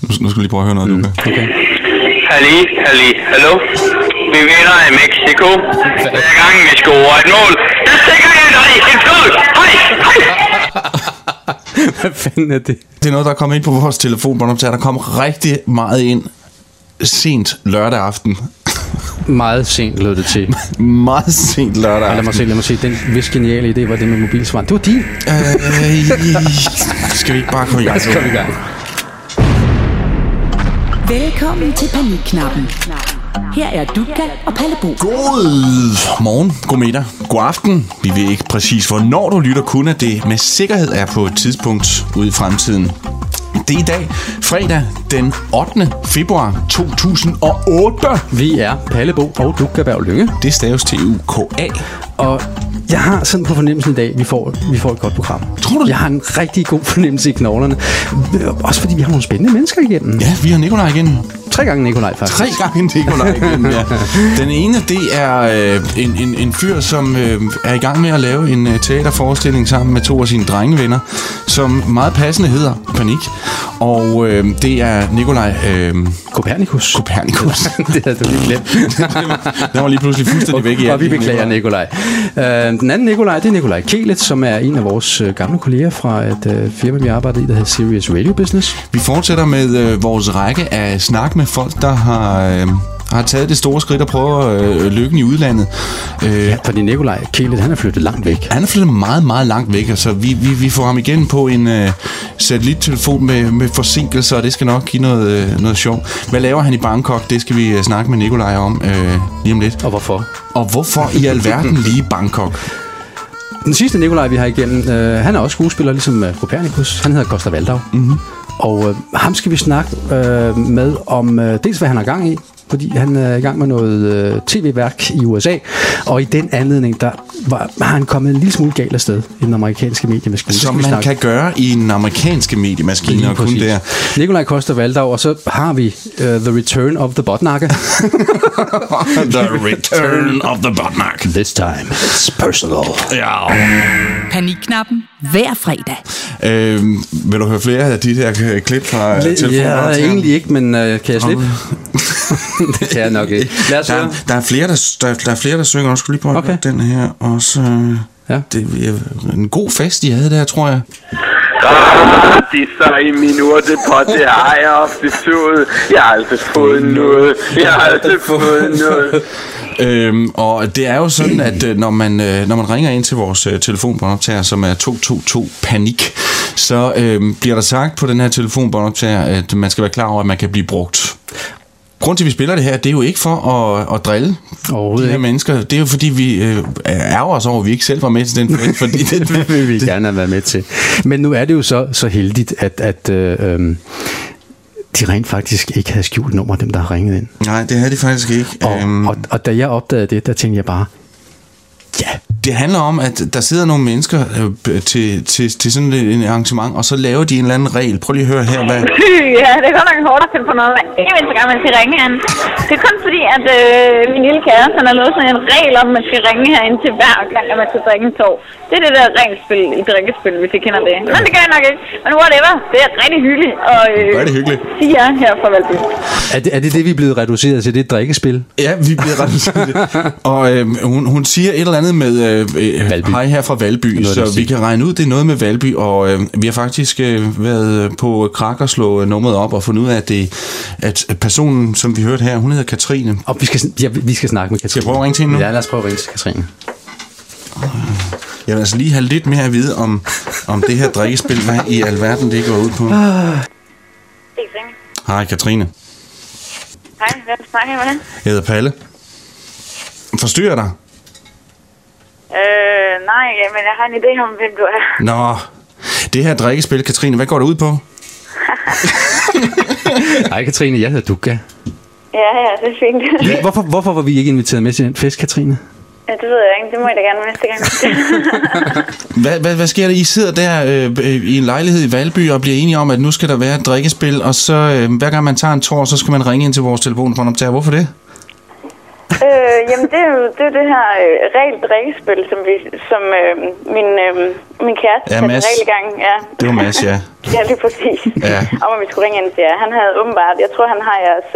Nu skal vi lige prøve at høre noget, Luca. Okay. Hallo. Vi vinder i Mexico. Hver gang vi scorer et mål, der stikker jeg dig en skål. Hej. Hvad fanden er det? Det er noget, der er kommet ind på vores telefonbåndoptager. Der kom rigtig meget ind sent lørdag aften. Meget sent lød det til. Meget sent lørdag aften. Lad mig se. Den vis geniale idé var det med mobilsvar. Det var din. Skal vi ikke bare komme i gang? Så kommer vi i gang. Velkommen til Panikknappen. Her er Dukka og Palle Bo. God morgen, god middag, god aften. Vi ved ikke præcis, hvornår du lytter, kun at det med sikkerhed er på et tidspunkt ude i fremtiden. Det er i dag, fredag den 8. februar 2008. Vi er Palle Bo og Dukka Berg Lynge. Det staves til UKA. Og jeg har sådan på fornemmelsen i dag, vi får et godt program. Tror du? Jeg har en rigtig god fornemmelse i knoglerne. Også fordi vi har nogle spændende mennesker igennem. Ja, vi har Nikolaj igen. 3 gange Nikolaj, faktisk. 3 gange Nikolaj igen, ja. Den ene, det er en fyr, som er i gang med at lave en teaterforestilling sammen med 2 af sine drengevenner, som meget passende hedder Panik. Og det er Nikolaj Kopernikus. Det havde du lige glemt. Den var lige pludselig fuldstændig væk i. Og vi beklager Nikolaj. Den anden Nikolaj, det er Nikolaj Kælet, som er en af vores gamle kolleger fra et firma, vi arbejder i, der hedder Serious Radio Business. Vi fortsætter med vores række af snak med folk, der har taget det store skridt og prøver lykken i udlandet. Ja, fordi Nikolaj Kælet, han er flyttet langt væk. Han er flyttet meget, meget langt væk, og så vi får ham igen på en satellittelefon med forsinkelser, og det skal nok give noget sjov. Hvad laver han i Bangkok? Det skal vi snakke med Nikolaj om lige om lidt. Og hvorfor? Og hvorfor i alverden lige Bangkok? Den sidste Nikolaj, vi har igennem, han er også skuespiller, ligesom Kopernikus. Han hedder Costa Waldau. Mm-hmm. Og ham skal vi snakke med om dels, hvad han har gang i, fordi han er i gang med noget tv-værk i USA, og i den anledning, har han kommet en lille smule galt afsted i den amerikanske mediemaskine. Som man kan gøre i en amerikanske mediemaskine, og kun der. Nikolaj Costa Waldau, og så har vi The Return of the Botnakke. The Return of the Botnakke. This time, it's personal. Ja. Panikknappen hver fredag. Vil du høre flere af de der klip fra telefonen? Ja, egentlig ikke, men kan jeg slippe? Det kan jeg nok ikke. Der er flere, der synger. Jeg skulle lige prøve okay. Den her også. Ja. Det er en god fest, de havde der, tror jeg. De så i minuttet på, det har jeg ofte tået. Jeg har aldrig fået noget. Og det er jo sådan, at når man ringer ind til vores telefonbåndoptager, som er 222 Panik, så bliver der sagt på den her telefonbåndoptager, at man skal være klar over, at man kan blive brugt. Grunden til, at vi spiller det her, det er jo ikke for at drille de her mennesker. Det er jo fordi, vi ærger os over, at vi ikke selv var med til den fest, fordi det vil vi gerne have været med til. Men nu er det jo så heldigt, at de rent faktisk ikke havde skjult nummer, dem der har ringet ind. Nej, det havde de faktisk ikke. Og da jeg opdagede det, der tænkte jeg bare, ja. Det handler om, at der sidder nogle mennesker til sådan et arrangement, og så laver de en eller anden regel. Prøv lige at høre her, hvad... Ja, det er godt nok hårdt at finde på noget. Ikke mindst gang, man skal ringe hen. Det er kun fordi, at min lille kæreste har lavet sådan en regel om, at man skal ringe herind til hver gang, at man skal drikke en tår. Det er det der regelspil i drikkespil, hvis I kender det. Men det gør jeg nok ikke. Men whatever, det er rigtig hyggeligt. Og er det hyggeligt? Sige jer her fra Valby. Er det vi er blevet reduceret til, det drikkespil? Ja, vi er blevet reduceret til det. Og hun siger et eller andet med... hej her fra Valby, så vi kan regne ud, det er noget med Valby, og vi har faktisk været på Krak og slå nummeret op og fundet ud af, at personen, som vi hørte her, hun hedder Katrine. Og vi skal snakke med Katrine. Skal jeg prøve at ringe til hende nu? Ja, lad os prøve at ringe til Katrine. Jeg vil altså lige have lidt mere at vide om det her drikkespil, hvad i alverden det går ud på. Hej Katrine. Hej, hvem snakker jeg med? Jeg hedder Palle. Forstyrrer dig? Nej, men jeg har en idé om, hvem du er. Nå, det her drikkespil, Katrine, hvad går det ud på? Hej Katrine, jeg hedder Dukka. Ja, det er fint. Hvorfor var vi ikke inviteret med til den fest, Katrine? Ja, det ved jeg ikke. Det må jeg da gerne næste gang. Hvad sker der? I sidder der i en lejlighed i Valby og bliver enige om, at nu skal der være et drikkespil, og så hver gang man tager en tår, så skal man ringe ind til vores telefonoptager. Hvorfor det? Jamen, det er jo det her regel drikkespil, som min kæreste satte en regel i gang. Ja. Det var Mads, ja. Ja, lige præcis. Ja. Om at vi skulle ringe ind til jer. Han havde åbenbart, jeg tror, han har jeres...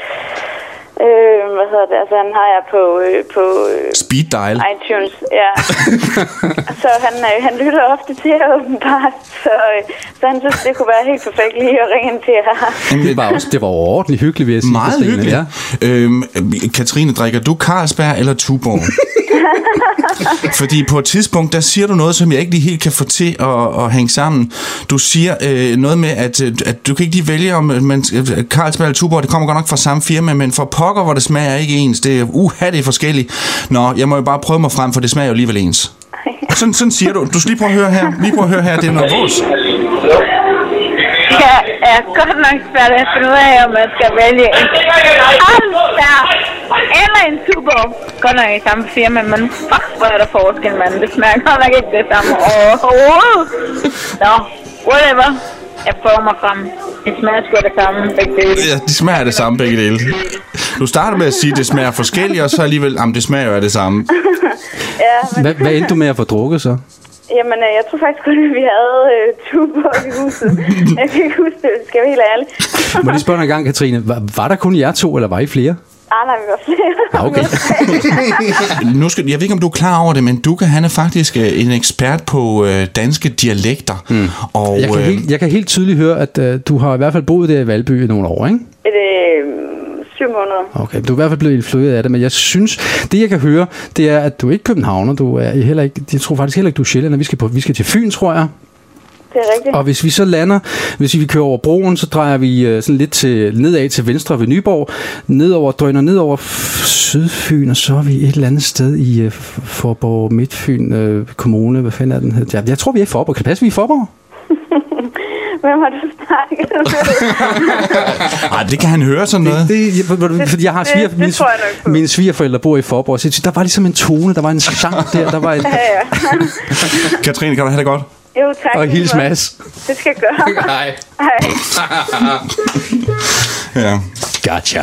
hvad hedder det? Altså, han har jeg på Speed dial. iTunes, ja. Så han lytter ofte til jer åbenbart. Så han synes, det kunne være helt perfekt lige at ringe ind til jer. Det var overordentligt hyggeligt, vil jeg sige. Meget hyggeligt. Ja. Katrine, drikker du Carlsberg eller Tuborg? Fordi på et tidspunkt, der siger du noget, som jeg ikke lige helt kan få til at hænge sammen. Du siger noget med, at du kan ikke lige vælge, om Carlsberg eller Tuborg, det kommer godt nok fra samme firma, men for pokker, hvor det smager ikke ens. Det er det er forskelligt. Nå, jeg må jo bare prøve mig frem, for det smager jo alligevel ens. Sådan siger du. Du skal lige prøve at høre her. Det er noget vores. Ja, er godt nok svært at finde ud af, om man skal vælge en Carlsberg eller en Tuborg. Godt nok i samme firma, men fuck, hvor er der forskel, mand. Det smager godt nok ikke det samme overhovedet. Nå, whatever. Jeg prøver mig frem. Det smager sgu det samme, begge dele. Ja, det smager det samme, begge dele. Du starter med at sige, at det smager forskelligt, og så alligevel, det smager jo af det samme. Ja, men... Hvad endte du med at få drukket så? Jamen, jeg tror faktisk kun, at vi havde Tuborg i huset. Jeg kan ikke huske det, skal jeg være helt ærlig. Må jeg lige spørge en gang, Katrine. Var der kun jer to, eller var I flere? Nej, vi var flere. Okay. Jeg ved ikke, om du er klar over det, men Duka, han er faktisk en ekspert på danske dialekter. Og, jeg kan helt tydeligt høre, at du har i hvert fald boet der i Valby i nogle år, ikke? 7 måneder. Okay, du er i hvert fald blevet influeret af det, men jeg synes, det jeg kan høre, det er, at du er ikke københavner, du er heller ikke, jeg tror faktisk heller ikke, du er sjællænder. Vi skal til Fyn, tror jeg. Det er rigtigt. Og hvis vi så lander, hvis vi kører over broen, så drejer vi sådan lidt nedad til venstre ved Nyborg, drøner ned over Sydfyn, og så er vi et eller andet sted i Faaborg, Midtfyn Kommune. Hvad fanden er den her? Jeg tror, vi er i Faaborg. Kan det passe, vi er i Faaborg? Hvem har du snakket med? Ej, det kan han høre sådan noget. Fordi jeg har mine svigerforældre bor i Faaborg, så der var ligesom en tone, der var en sang der var en... Ja. Katrine, kan du have det godt? Jo, tak. Og hils Mads. Det skal jeg gøre. Hej. Ja. Gotcha.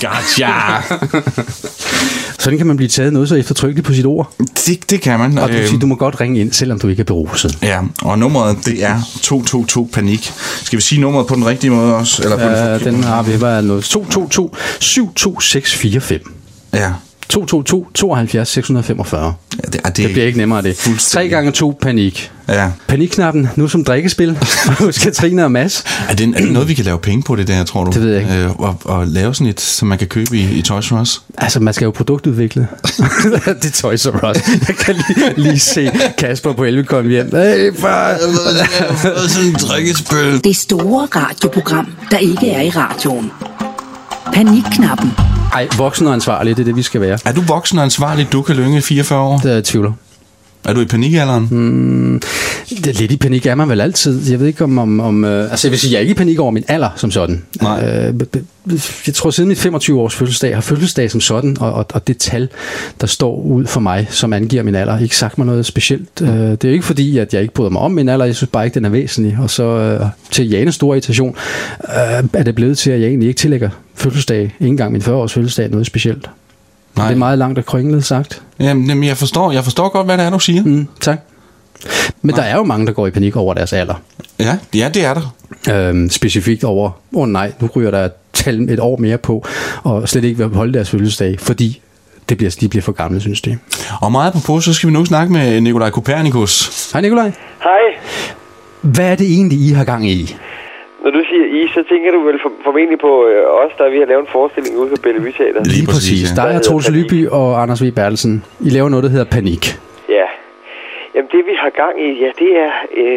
Sådan kan man blive taget noget så eftertrykkeligt på sit ord. Det kan man. Og du må godt ringe ind, selvom du ikke er beruset. Ja, og nummeret, det er 222 panik. Skal vi sige nummeret på den rigtige måde også? Eller på den har vi været noget. 222 72645. Ja. 222 72 645. Ja, det bliver ikke nemmere af det. 3x2 panik. Ja. Panikknappen, nu som drikkespil hos Katrine og Mads. Er det noget, vi kan lave penge på det der, tror du? Det ved jeg ikke. Og lave sådan et, som man kan købe i Toys R Us? Altså, man skal jo produktudvikle. Det er Toys R Us. Jeg kan lige se Kasper på Elvekollen hjem. Hey, far! Sådan et drikkespil. Det store radioprogram, der ikke er i radioen. Panikknappen. Ej, voksen og ansvarlig, det er det, vi skal være. Er du voksen og ansvarlig, du kan lynge 44 år? Det er jeg tvivler. Er du i panikalderen? Det er lidt i panik er man vel altid. Jeg ved ikke om altså jeg vil sige, jeg er ikke i panik over min alder som sådan. Nej. Jeg tror siden mit 25-års fødselsdag har fødselsdag som sådan, og det tal, der står ud for mig, som angiver min alder, ikke sagt mig noget specielt. Det er ikke fordi, at jeg ikke bryder mig om min alder, jeg synes bare ikke, den er væsentlig. Og så til Janes store irritation, er det blevet til, at jeg egentlig ikke tillægger fødselsdag, ikke engang min 40-års fødselsdag, noget specielt. Nej. Det er meget langt og krønglet sagt. Jamen, jeg forstår godt, hvad det er, du siger. Tak. Men der er jo mange, der går i panik over deres alder. Ja, det er der. Specifikt over, nej, nu ryger der et år mere på, og slet ikke vil holde deres fødselsdag, fordi de bliver for gamle, synes de. Og meget på, så skal vi nu snakke med Nikolaj Kopernikus. Hej Nikolaj. Hej. Hvad er det egentlig, I har gang i? Når du siger I, så tænker du vel formentlig på os, der vi har lavet en forestilling ude på Bellevue Teater. Lige præcis. Der er Troels Lyby og Anders V. Bertelsen. I laver noget, der hedder Panik. Ja. Jamen det vi har gang i, ja, det er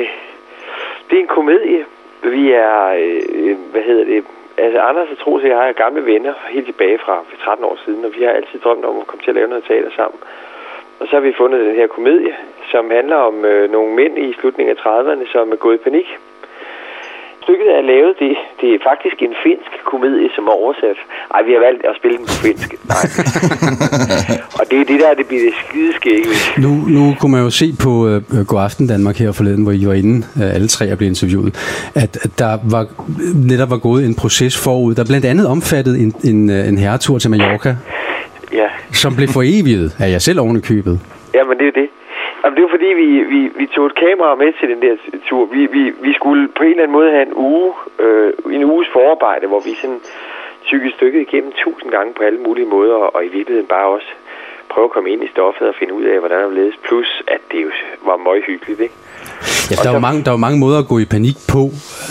en komedie. Vi er, altså Anders og Troels og jeg er gamle venner helt tilbage fra 13 år siden, og vi har altid drømt om at komme til at lave noget teater sammen. Og så har vi fundet den her komedie, som handler om nogle mænd i slutningen af 30'erne, som er gået i panik. Stykket er lavet, det er faktisk en finsk komedie, som er oversat. Ej, vi har valgt at spille den på finsk. Nej. Og det er det der, det bliver det skideskægge. Nu kunne man jo se på Godaften Danmark her forleden, hvor I var inde, alle tre og blev interviewet, at der netop var gået en proces forud, der blandt andet omfattede en herretur til Mallorca. Ja. Som blev foreviget af jer selv oven i købet. Jamen, det er det. Jamen, det var fordi, vi tog et kamera med til den der tur. Vi skulle på en eller anden måde have en uges forarbejde, hvor vi sådan tykkede stykket igennem 1000 gange på alle mulige måder, og i virkeligheden bare også prøve at komme ind i stoffet og finde ud af, hvordan det ledes. Plus, at det jo var meget hyggeligt, ikke? Ja, der var mange måder at gå i panik på,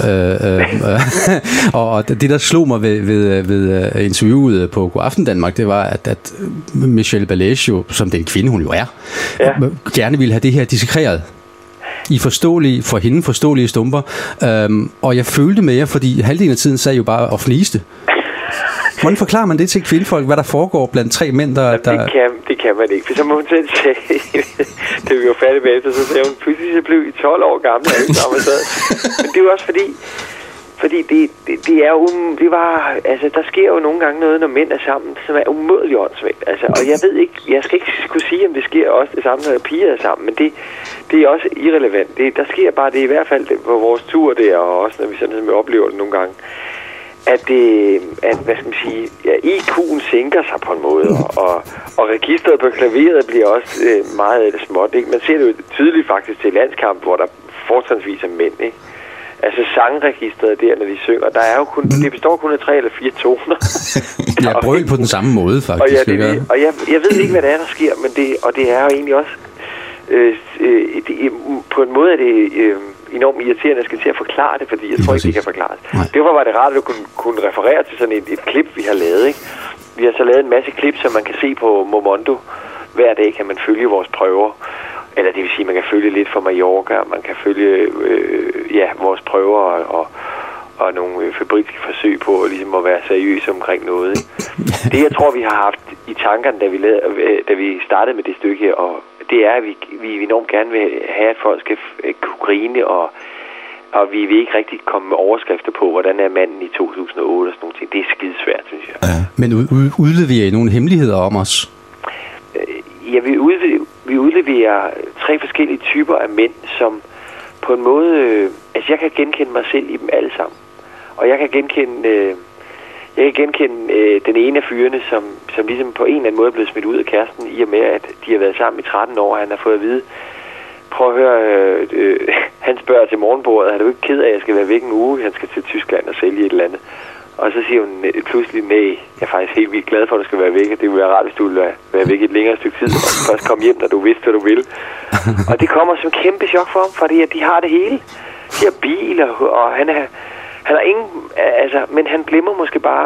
og det der slog mig ved interviewet på Godaften Danmark, det var, at Michelle Balaisio, som den kvinde hun jo er, gerne ville have det her dissekreret i for hende forståelige stumper, og jeg følte med jer, fordi halvdelen af tiden sad jo bare og fniste. Hvordan forklarer man det til kvindefolk, hvad der foregår blandt tre mænd, der... Det kan man ikke, for som hun selv sagde, det vi var færdige med efter, så sagde hun, pludselig så blev I 12 år gamle, men det er jo også fordi det er jo, der sker jo nogle gange noget, når mænd er sammen, som er umådeligt åndssvagt, altså, og jeg skal ikke kunne sige, om det sker også det samme, når piger er sammen, men det er også irrelevant. Der sker bare det i hvert fald på vores tur der, og også når vi sådan oplever det nogle gange, at hvad skal man sige, IQ'en sænker sig på en måde, og registret på klaveret bliver også meget af det småt, ikke? Man ser det jo tydeligt faktisk til landskamp, hvor der fortrinsvis er mænd, ikke? Altså sangregistret der, når de synger, der er jo kun, det består kun af 3 eller 4 toner. Jeg brøl på den samme måde, faktisk. Og jeg ved ikke, hvad det er, der sker, men det er jo egentlig også, på en måde er det enormt irriterende, at jeg skal til at forklare det, fordi jeg tror ikke, det kan forklares. Derfor var det rart, at du kunne referere til sådan et klip, vi har lavet, ikke? Vi har så lavet en masse klip, som man kan se på Momondo. Hver dag kan man følge vores prøver. Eller det vil sige, at man kan følge lidt fra Mallorca, man kan følge vores prøver og nogle febrilske forsøg på ligesom at være seriøse omkring noget. Ikke? Det, jeg tror, vi har haft i tankerne, da vi startede med det stykke her, og det er, at vi enormt gerne vil have, at folk skal kunne grine, og vi vil ikke rigtig komme med overskrifter på, hvordan er manden i 2008 og sådan nogle ting. Det er skidesvært, synes jeg. Ja. Men udleverer I nogle hemmeligheder om os? Ja, vi udleverer 3 forskellige typer af mænd, som på en måde... altså, jeg kan genkende mig selv i dem alle sammen. Og jeg kan genkende den ene af fyrene, som ligesom på en eller anden måde er blevet smidt ud af kæresten, i og med, at de har været sammen i 13 år, og han har fået at vide, prøv at høre, han spørger til morgenbordet, er du ikke ked af, at jeg skal være væk en uge? Han skal til Tyskland og sælge et eller andet. Og så siger hun pludselig, nej, jeg er faktisk helt vildt glad for, at du skal være væk, og det ville være rart, hvis du ville være væk et længere stykke tid, og først komme hjem, når du vidste, hvad du ville. Og det kommer som kæmpe chok for ham, fordi at de har det hele. De har biler, og han har ingen, altså, men han glemmer måske bare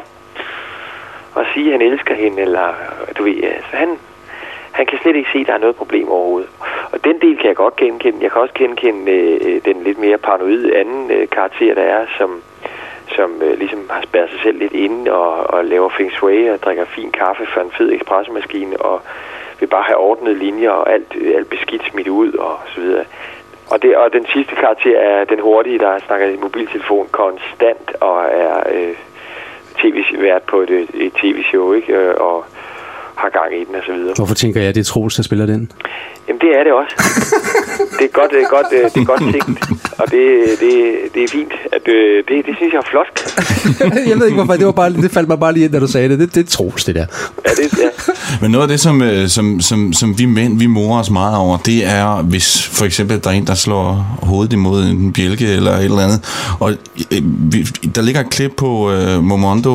at sige, at han elsker hende, eller du ved, altså, han kan slet ikke se, at der er noget problem overhovedet. Og den del kan jeg godt genkende. Jeg kan også genkende den lidt mere paranoide anden karakter, der er, som ligesom har spærret sig selv lidt inde og laver feng shui og drikker fin kaffe fra en fed espressomaskine og vil bare have ordnede linjer og alt beskidt smidt ud og så videre. Og den sidste karakter er den hurtige, der snakker i mobiltelefon konstant og er tv-vært på et tv-show, ikke? Og har gang i den og så videre. Hvorfor tænker jeg, at det er Troels, der spiller den? Jamen, det er det også. Det er godt tænkt, og det er fint. Det synes jeg er flot. Jeg ved ikke, hvorfor. Det faldt mig bare lige ind, da du sagde det. Det er Troels, det der. Ja, ja. Men noget af det, som vi mænd, vi morer os meget over, det er, hvis for eksempel der er en, der slår hovedet imod en bjælke eller et eller andet. Og der ligger et klip på Momondo,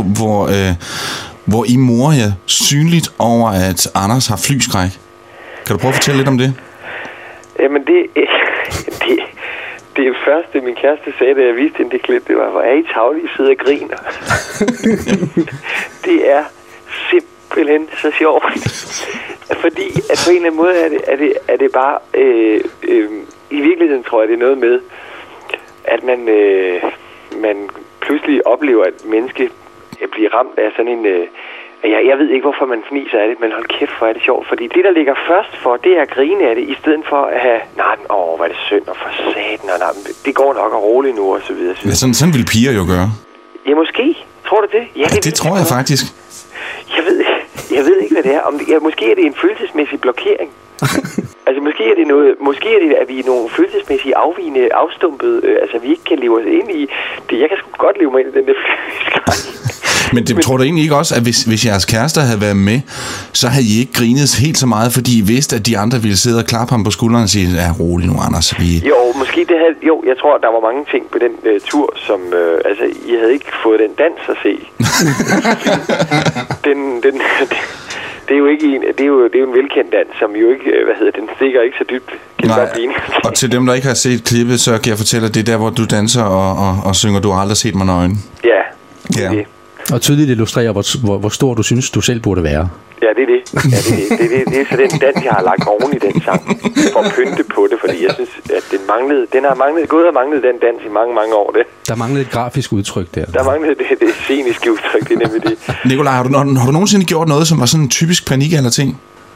hvor I morer jer synligt over, at Anders har flyskræk. Kan du prøve at fortælle lidt om det? Jamen, det første, min kæreste sagde, da jeg viste hende det klip, det var, hvor er I tavlige, sidder og griner. Det er simpelthen så sjovt. Fordi at på en eller anden måde er det bare... I virkeligheden tror jeg, det er noget med, at man pludselig oplever, at menneske bliver ramt af sådan en... Jeg ved ikke, hvorfor man fniser af det, men hold kæft, hvor er det sjovt. Fordi det, der ligger først for, det er at grine af det, i stedet for at have, hvor er det synd, og for satan, og det går nok og roligt nu, og så videre. Ja, sådan vil piger jo gøre. Ja, måske. Tror du det? Ja, det tror jeg faktisk. Jeg ved ikke, hvad det er. Måske er det en følelsesmæssig blokering. Altså, måske er det, at vi er nogle følelsesmæssige afstumpede, altså vi ikke kan leve os ind i det. Jeg kan sgu godt leve mig ind i den der flyskræk. Men det tror du egentlig ikke også, at hvis jeres kærester havde været med, så havde I ikke grinet helt så meget, fordi I vidste, at de andre ville sidde og klappe ham på skulderen og sige, ja, rolig nu, Anders. Jo, måske det havde... Jo, jeg tror, der var mange ting på den tur, som... altså, I havde ikke fået den dans at se. Det er jo ikke en, det er jo en velkendt dans, som jo ikke, den stikker ikke så dybt. Nej, og til dem, der ikke har set klippet, så kan jeg fortælle, at det er der, hvor du danser og synger, du har aldrig set mig nøgen. Ja, det er det. Og tydeligt illustrerer, hvor stor du synes, du selv burde være. Ja, det er det. Det er så den dans, jeg har lagt oven i den sang, for at pynte på det, fordi jeg synes, at den har manglet den dans i mange, mange år. Det. Der manglede et grafisk udtryk der. Der manglede det sceniske udtryk, det er nemlig det. Nikolaj, har du nogensinde gjort noget, som var sådan en typisk panik eller ting?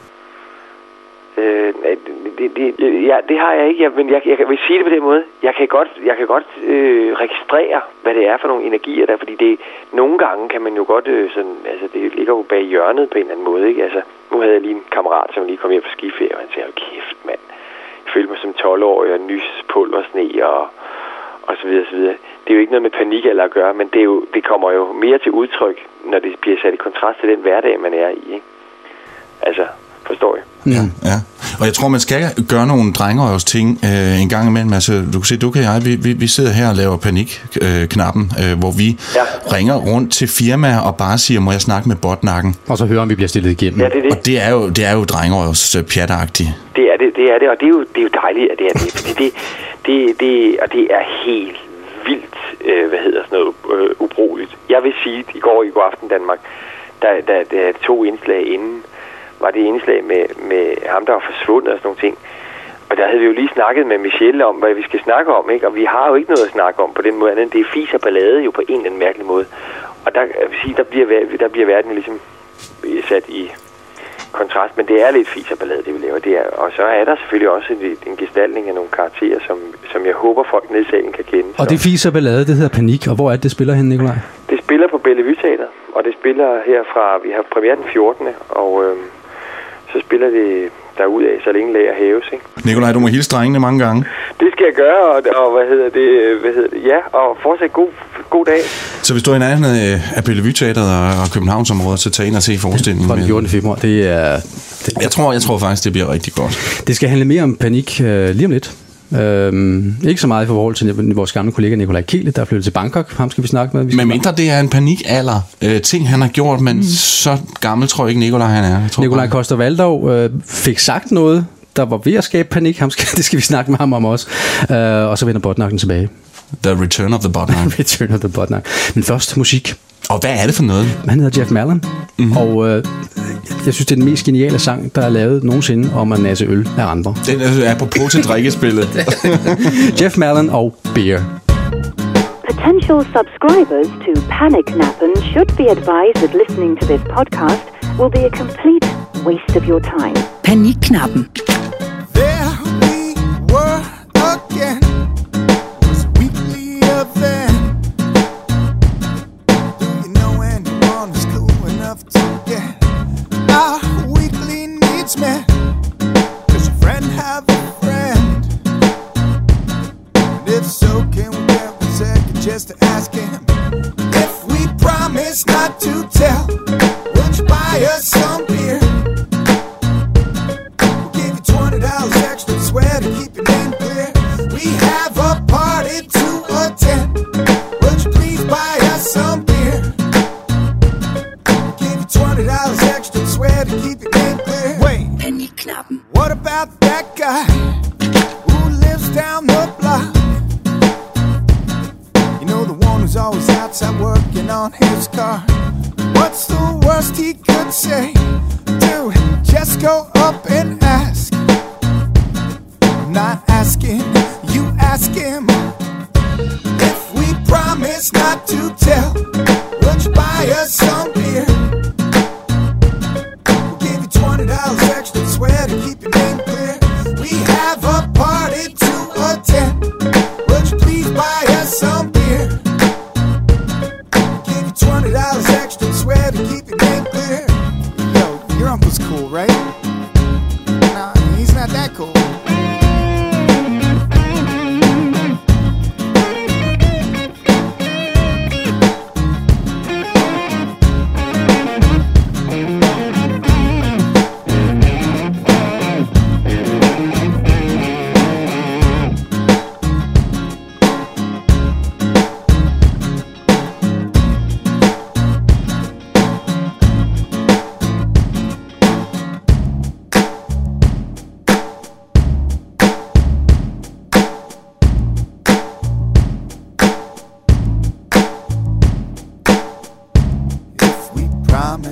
Ja, det har jeg ikke, men jeg vil sige det på den måde. Jeg kan godt registrere, hvad det er for nogle energier der, fordi nogle gange kan man jo godt sådan, altså det ligger jo bag hjørnet på en eller anden måde, ikke? Altså, nu havde jeg lige en kammerat, som lige kom hjem på skiferie, og han sagde, kæft mand, jeg følte mig som 12-årig og nys pulversne og så videre, så videre. Det er jo ikke noget med panik eller at gøre, men det kommer jo mere til udtryk, når det bliver sat i kontrast til den hverdag, man er i, ikke? Altså, forstår jeg? Ja. Og jeg tror, man skal gøre nogle drengerøvs ting en gang imellem. Altså, du kan se, du og jeg, vi sidder her og laver panikknappen, hvor vi ringer rundt til firmaer og bare siger, må jeg snakke med botnakken? Og så hører om vi bliver stillet igennem. Ja, det er det. Og det er jo drengerøvs pjatagtigt. Det er det, og det er jo dejligt, at det er det, fordi det er helt vildt, ubrugeligt. Jeg vil sige, at i går aften Danmark, der 2 indslag inden, var det indslag med ham, der var forsvundet og sådan nogle ting. Og der havde vi jo lige snakket med Michelle om, hvad vi skal snakke om, ikke? Og vi har jo ikke noget at snakke om på den måde, andet det er fis og ballade jo på en eller anden mærkelig måde. Og der bliver verden ligesom sat i kontrast, men det er lidt fis og ballade, det vi laver. Og så er der selvfølgelig også en gestaltning af nogle karakterer, som jeg håber folk nede i salen kan kende. Og det fis og ballade, det hedder Panik, og hvor er det spiller hen, Nikolaj? Det spiller på Bellevue Teatret, og det spiller herfra, vi har premiere den 14. og så spiller det derudaf, så længe lager hæves, ikke? Nikolaj, du må hilse drengene mange gange. Det skal jeg gøre, og ja, og fortsat god dag. Så hvis du er i nærheden af Bellevue Teatret og Københavnsområdet, så tag ind og se forestillingen. Fra den 14. februar, Jeg tror faktisk, det bliver rigtig godt. Det skal handle mere om panik lige om lidt. Ikke så meget i forhold til vores gamle kollega Nikolaj Kiele, der er flyttet til Bangkok. Ham skal vi snakke med. Men mindre det er en panikalder ting, han har gjort, men så gammel tror jeg ikke, Nikolaj han er. Nikolaj Coster-Waldau fik sagt noget, der var ved at skabe panik. Det skal vi snakke med ham om også. Og så vender botnakken tilbage. The Return of the Botnak. Return of the Botnak. Men først musik. Og hvad er det for noget? Han hedder Jeff Mallon, og jeg synes, det er den mest geniale sang, der er lavet nogensinde om at nasse øl af andre. Den er apropos til drikkespillet. Jeff Mallon og Beer. Potential subscribers to Panikknappen should be advised that listening to this podcast will be a complete waste of your time. Panikknappen. There we were again. Was a weekly event. Do you know anyone who's cool enough to get our weekly needs met? Does your friend have a friend? And if so, can we get 1 second just to ask him? If we promise not to tell, would you buy us some beer? We'll give you $20 extra, swear to keep your name clear. We have a party to attend. Would you please buy us some beer? We'll give you $20 extra, swear to keep your name clear. Wait, Panikknappen. what about that guy who lives down the block? You know, the one who's always outside working on his car. What's the worst he could say? Dude, just go up and ask. I'm not asking, you ask him. If we promise not to tell, would you buy us some beer? We'll give you $20 extra, swear to keep your name clear. We have a party to attend. Would you please buy us some beer? Give you $20 extra, swear to keep your name clear. Yo, your uncle's cool, right? Nah, he's not that cool.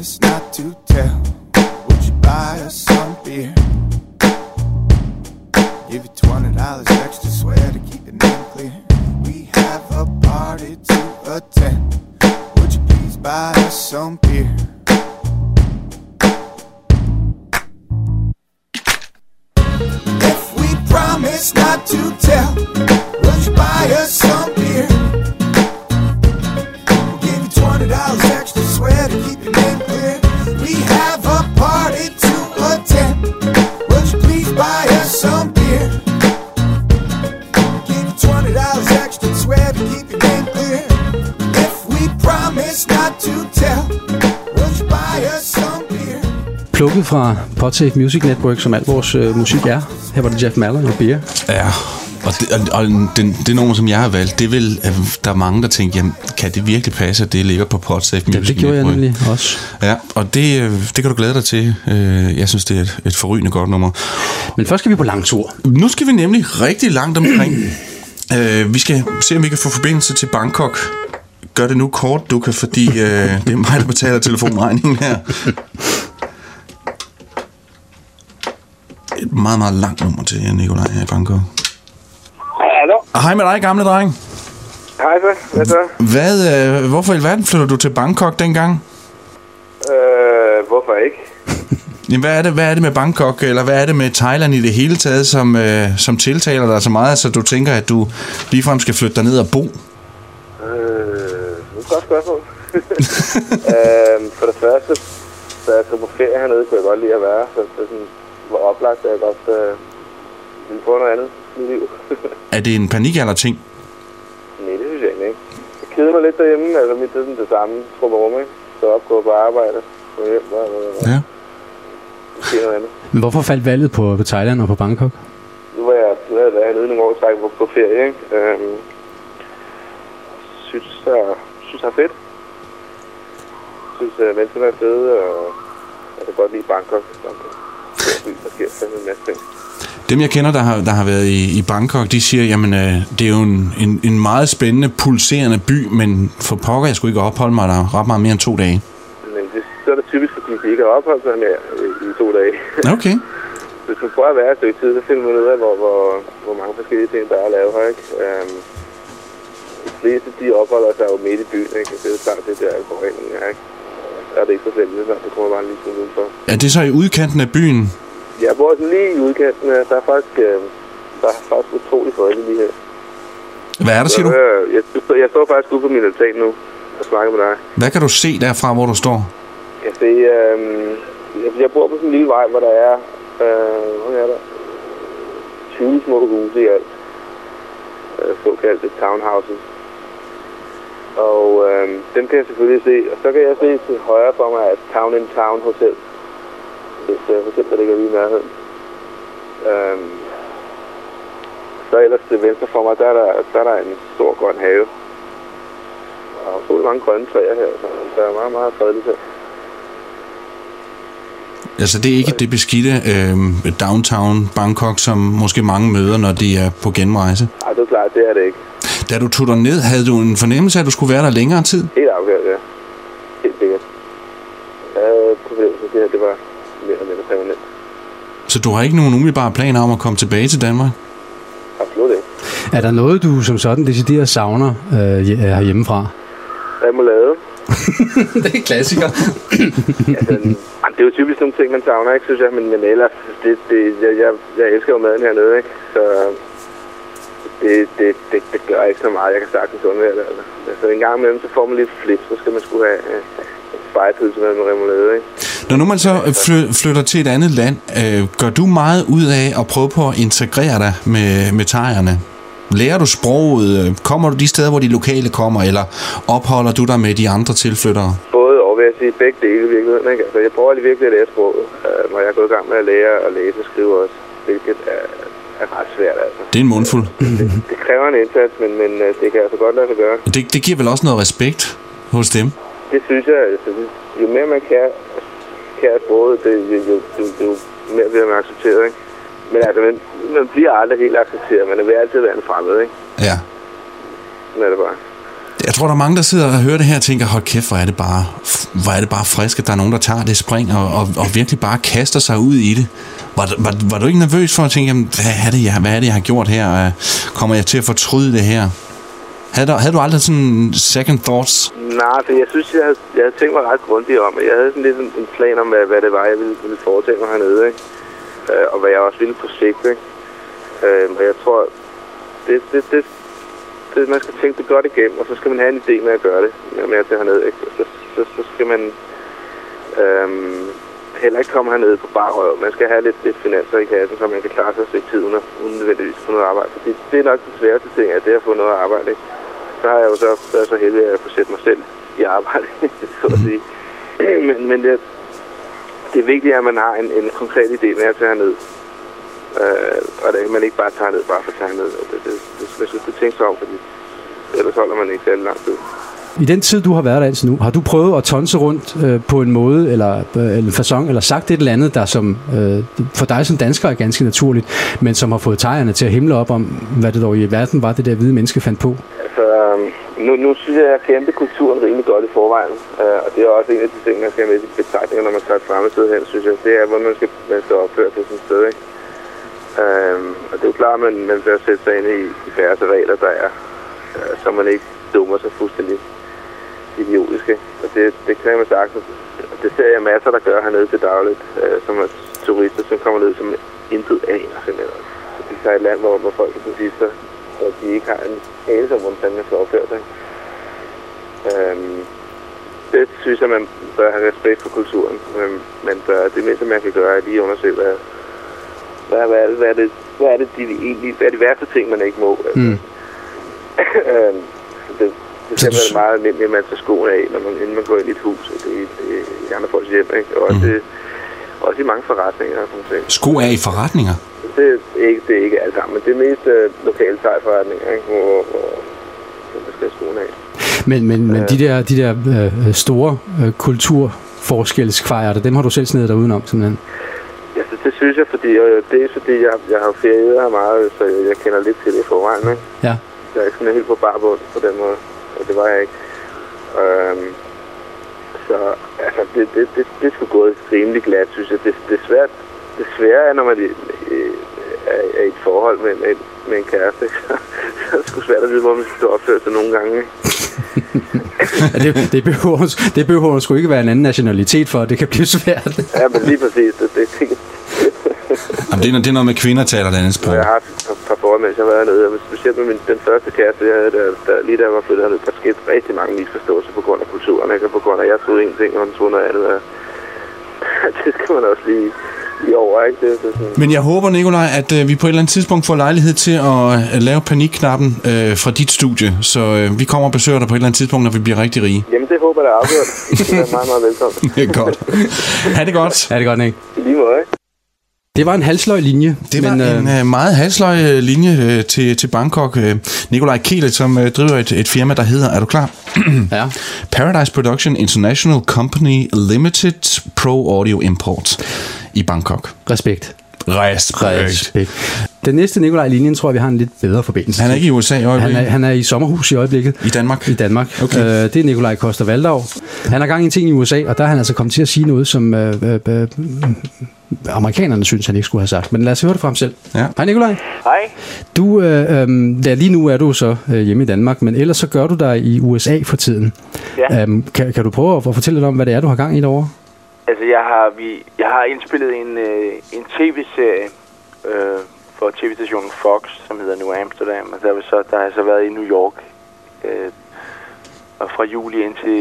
promise not to tell, would you buy us some beer? Give you $20 extra, swear to keep your name clear. We have a party to attend, would you please buy us some beer? If we promise not to tell, would you buy us some beer? We'll give you $20 extra, swear to keep your name clear. We have a party to attend, would you please buy us some beer? We'll give you $20 extra, swear to keep your name clear. If we promise not to tell, would you buy us some beer? Plukket fra Podsafe Music Network, som al vores musik er. Her var det Jeff Mallon og Beer. Ja, og det nummer, som jeg har valgt, det vil der er mange, der tænker, jamen, kan det virkelig passe, at det ligger på Podsafe Music Network? Det gjorde jeg nemlig også. Ja, og det kan du glæde dig til. Jeg synes, det er et forrygende godt nummer. Men først skal vi på lang tur. Nu skal vi nemlig rigtig langt omkring. Vi skal se, om vi kan få forbindelse til Bangkok. Gør det nu kort, du kan, fordi det er mig, der betaler telefonregningen her. Et meget, meget langt nummer til Nikolaj her i Bangkok. Hallo? Hej med dig, gamle dreng. Hej så, hvad så? Hvorfor i alverden flytter du til Bangkok dengang? Hvorfor ikke? Jamen, hvad er det med Bangkok, eller hvad er det med Thailand i det hele taget, som tiltaler dig så meget, så du tænker, at du ligefrem skal flytte dig ned og bo? Det er et godt spørgsmål. For det første, da jeg tog på ferie hernede, kunne jeg godt lide at være, så det sådan, var oplagt, at jeg godt ville få noget andet i mit liv. Er det en panikalder-ting? Nej, det synes jeg ikke. Jeg keder mig lidt derhjemme, altså mit er sådan det samme trupperum, ikke? Så op, gå på arbejde, gå hjem, ja. Noget andet. Men hvorfor faldt valget på Thailand og på Bangkok? Nu var jeg hernede nogle år træk på ferie, ikke? Synes jeg er fedt. Synes menneskerne er fede, og jeg kan godt lide Bangkok. Der sker fandme en masse ting. Dem jeg kender, der har været i Bangkok, de siger, jamen det er jo en meget spændende, pulserende by, men for pokker, jeg skulle ikke opholde mig der ret meget mere end 2 dage. Men så er det typisk, fordi de ikke har opholdt sig mere i 2 dage. Okay. Hvis man prøver at være et stykke tid, så finder man ud af, hvor mange forskellige ting, der er at lave her, ikke? De fleste, de opholder sig jo midt i byen, ikke? Det er jo klart, det der forurening her, ikke? Der er det ikke så slemt, det kommer bare lige sådan udenfor. Er det så i udkanten af byen? Jeg bor sådan lige i udkanten. Der er faktisk utrolig fredeligt lige her. Hvad er der, siger du? Jeg står faktisk ude på min altan nu og snakker med dig. Hvad kan du se derfra, hvor du står? Jeg bor på sådan en lille vej, hvor der er, hvor er der? 20 små huse i alt. Såkaldte townhouses. Og dem kan jeg selvfølgelig se. Og så kan jeg se til højre for mig, at Town in Town Hotel. Det hotel, der ligger lige i nærheden. Så ellers til venstre for mig, der er der en stor grøn have. Og så er mange grønne træer her, så der er meget, meget fredeligt her. Altså det er ikke det beskidte downtown Bangkok, som måske mange møder, når de er på genrejse? Nej, det er klart, det er det ikke. Da du tog dig ned, havde du en fornemmelse af, at du skulle være der længere tid? Helt afgjort, ja. Helt sikkert. Problemet med det her, det var mere eller mindre permanent. Så du har ikke nogen umiddelbare planer om at komme tilbage til Danmark? Absolut ikke. Er der noget, du som sådan decideret savner herhjemmefra? Remoulade. Det er klassiker. Det er jo typisk nogle ting, man savner, ikke, synes jeg, men ellers, jeg elsker jo maden hernede, ikke, så det gør ikke så meget, jeg kan sagtens undvære det, altså en gang imellem, så får man lidt flip, så skal man sgu have spejepølse med remoulade, ikke. Når nu man så flytter til et andet land, gør du meget ud af at prøve på at integrere dig med thaierne? Lærer du sproget? Kommer du de steder, hvor de lokale kommer, eller opholder du dig med de andre tilflyttere? Både og, vil jeg sige, begge dele i virkeligheden, ikke? Altså, jeg prøver lige virkelig at lære sproget, når jeg er gået i gang med at lære at læse og skrive også, hvilket er ret svært, altså. Det er en mundfuld. Det kræver en indsats, men det kan altså godt lade sig gøre. Det giver vel også noget respekt hos dem? Det synes jeg, altså, jo mere man kan sproget, jo mere bliver man accepteret, ikke? Men altså, man bliver aldrig helt accepteret, men det vil altid være en fremmed, ikke? Ja. Sådan er det bare. Jeg tror, der er mange, der sidder og hører det her og tænker, hold kæft, hvor er det bare frisk, at der er nogen, der tager det spring og virkelig bare kaster sig ud i det. Var du ikke nervøs for at tænke, jamen, hvad er det, jeg har gjort her? Kommer jeg til at fortryde det her? Havde du aldrig sådan second thoughts? Nej, for jeg synes, jeg havde tænkt mig ret grundigt om, at jeg havde sådan lidt en plan om, hvad det var, jeg ville foretage mig hernede, ikke? Og hvad jeg også ville på sigt, ikke? Og jeg tror, det man skal tænke det godt igennem, og så skal man have en idé med at gøre det, med at tage hernede, ikke? Så skal man heller ikke komme hernede på bare røv. Man skal have lidt finanser i kassen, så man kan klare sig i tiden uden nødvendigvis få noget arbejde. Fordi det er nok det sværeste ting, at det at få noget arbejde, ikke? Så har jeg jo så været så heldig, at jeg kunne sætte mig selv i arbejde, så at sige. Men det er vigtigt, at man har en konkret idé med at tage herned. Og at man ikke bare tager ned, bare for at tage herned. Det skal du tænke sig om, fordi ellers holder man ikke særlig lang tid. I den tid, du har været der indtil nu, har du prøvet at tonse rundt på en måde, eller en facon, eller sagt et eller andet, der som for dig som dansker er ganske naturligt, men som har fået tegerne til at himle op om, hvad det dog i verden var, det der hvide menneske fandt på? Altså, nu synes jeg, at jeg kendte kulturen rimelig godt i forvejen, og det er også en af de ting, man skal have med i betragtninger, når man tager et fremmested hen, synes jeg. Det er, hvordan man skal opføre sig sådan et sted, ikke? Og det er jo klart, at man bør sætte sig ind i de færreste regler, der er, så man ikke dummer sig fuldstændig idiotiske. Og det kan man sagtens. Det ser jeg masser, der gør hernede til dagligt, som er turister, som kommer ned som intet aner simpelthen. Så det er et land, hvor folk er turister, og de ikke har en anelse om, hvordan man skal opføre sig. Det synes jeg, man bør have respekt for kulturen. Man bør, det mindste, man kan gøre, er lige undersøge, hvad er det værste ting, man ikke må. Det er simpelthen meget almindeligt, at man tager skoene af, inden man går ind i et hus. Det er i andre folks hjem, ikke? Og også i mange forretninger. Sko af i forretninger? Det er ikke alt sammen, men det er mest lokale thai-forretninger, ikke? Hvor man skal have skoene af. Men de der store kulturforskellskvejer, dem har du selv snedet dig udenom, simpelthen? Ja, det synes jeg, fordi jeg har ferieret her meget, så jeg kender lidt til det i forvejen, ikke? Ja. Jeg er ikke sådan helt på barbund på den måde. Og det var jeg ikke. Så altså, det skulle gå rimelig glat, synes jeg. Det er svært, når man er i et forhold med en kæreste. Så er det sgu svært at vide, hvor man skal opføre sig nogle gange. Det behøver sgu ikke være en anden nationalitet for, det kan blive svært. Ja, men lige præcis. Jamen, det er noget med kvinder, taler det andet sprog. Jeg har haft et par forhold, mens jeg var hernede. Specielt med den første kæreste, jeg havde, lige da jeg var flyttet hernede, der skete rigtig mange misforståelser på grund af kulturen, ikke? Og på grund af, at jeg troede en ting, og hun troede noget andet. Det skal man også lige over, ikke? Det sådan. Men jeg håber, Nikolaj, at vi på et eller andet tidspunkt får lejlighed til at lave panikknappen fra dit studie, så vi kommer og besøger dig på et eller andet tidspunkt, når vi bliver rigtig rige. Jamen, det håber jeg da afgjort. Det er meget, meget velkommen. Det er godt. Ha' det godt. Ha' det godt, Nick. I lige måde, ikke? Det var en halsløj linje. Det var en meget halsløj linje til Bangkok. Nikolaj Kiele, som driver et firma, der hedder, er du klar? Ja. Paradise Production International Company Limited Pro Audio Import i Bangkok. Respekt. Den næste Nikolaj-linjen tror jeg, vi har en lidt bedre forbindelse. Han er ikke i USA i øjeblikket? Han er i sommerhus i øjeblikket. I Danmark? I Danmark. Okay. Det er Nikolaj Coster-Waldau. Han har gang i en ting i USA, og der er han altså kommet til at sige noget, som amerikanerne synes, han ikke skulle have sagt. Men lad os høre det fra ham selv. Ja. Hej Nikolaj. Hej. Du, lige nu er du så hjemme i Danmark, men ellers så gør du dig i USA for tiden. Ja. Kan du prøve at fortælle lidt om, hvad det er, du har gang i derovre? Altså, jeg har indspillet en tv-serie for tv-stationen Fox, som hedder New Amsterdam, og der har jeg så været i New York og fra juli indtil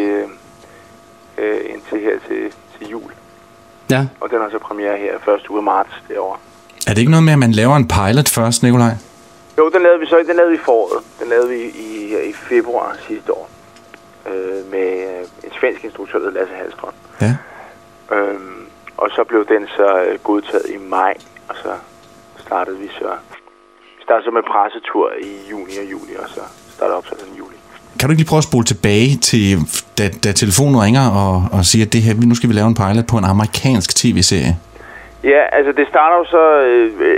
her til jul. Ja. Og den har så premiere her 1. uge af marts derovre. Er det ikke noget med, at man laver en pilot først, Nikolaj? Jo, den lavede vi i foråret. Den lavede vi i februar sidste år med en svensk instruktør, der Lasse Hallstrøm. Ja. Og så blev den så godtaget i maj, og så startede vi så med pressetur i juni og juli, og så startede opsættelsen i juli. Kan du ikke lige prøve at spole tilbage til, da telefonen ringer og siger, at det her, nu skal vi lave en pilot på en amerikansk tv-serie? Ja, altså det starter jo så,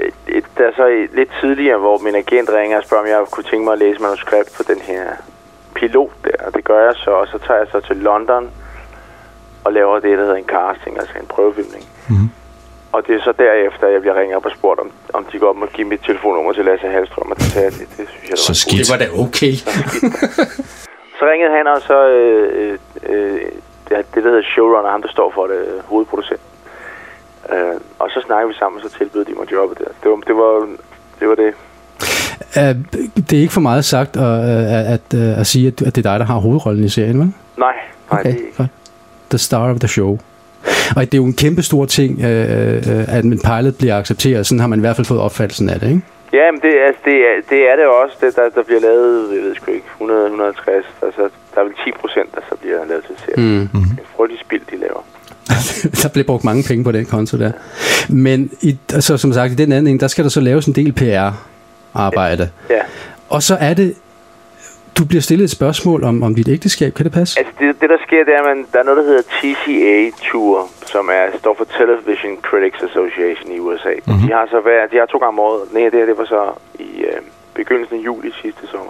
lidt tidligere, hvor min agent ringer og spørger, om jeg kunne tænke mig at læse manuskript på pilot der, og det gør jeg så, og så tager jeg så til London og laver det, der hedder en casting, altså en prøvefilmning. Mm-hmm. Og det er så derefter, jeg bliver ringet op og spurgt, om de godt må give mit telefonnummer til Lasse Hallstrøm, og det sagde jeg, det synes jeg, så skidt. Det var da okay. Så ringede han, og så det der hedder showrunner, ham der står for det, hovedproducent. Og så snakkede vi sammen, og så tilbød de mig jobbet der. Det var det. Det er ikke for meget sagt at sige, at det er dig, der har hovedrollen i serien, vel? Nej, okay, det er ikke. Godt. The star of the show. Og det er jo en kæmpe stor ting, at en pilot bliver accepteret. Sådan har man i hvert fald fået opfattelsen af det, ikke? Ja, men det er det også. Der bliver lavet, jeg ved sgu ikke, 150. Altså, der er vel 10%, der så bliver lavet til serien. Mm-hmm. Det er frygtelig spild, de laver. Der bliver brugt mange penge på den konto der. Men altså, som sagt, i den anden ende, der skal der så laves en del PR-arbejde. Ja. Og så er det, du bliver stillet et spørgsmål om dit ægteskab. Kan det passe? Altså, det der sker, det er, at der er noget, der hedder TCA-tour, som står for Television Critics Association i USA. Mm-hmm. De har 2 gange om året. Nej, det var så i begyndelsen af juli sidste sommer.